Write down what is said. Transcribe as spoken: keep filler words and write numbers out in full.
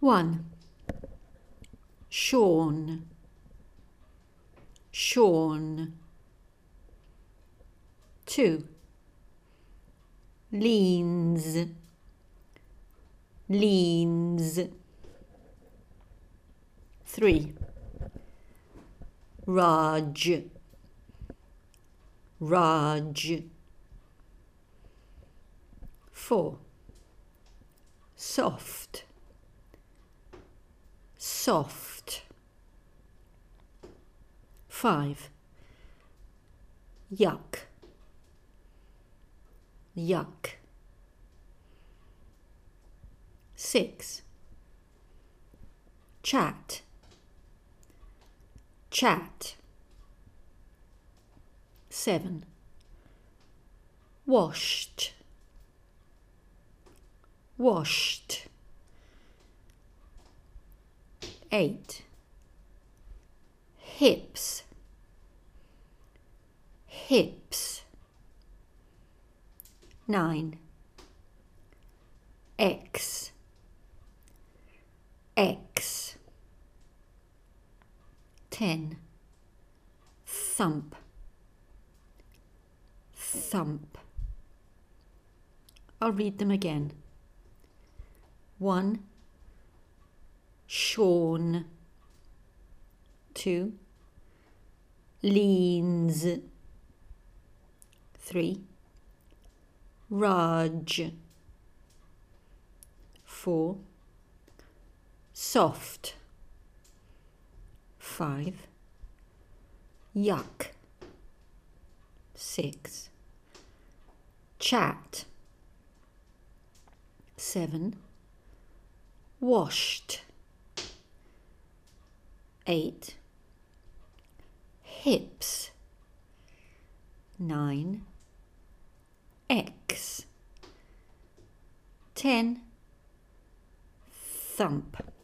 One. Sean. Sean. Two. Leans. Leans. Three. Raj. Raj. Four. Soft. Soft. Five. Yuck. Yuck. Six. Chat. Chat. Seven. Washed. Washed. Eight. Hips. Hips. Nine. X. X. Ten. Thump. Thump. I'll read them again. One. Sean. Two. Leans. Three. Raj. Four. Soft. Five. Yuck. Six. Chat. Seven. Washed. Eight. Hips. Nine. X. Ten. Thump.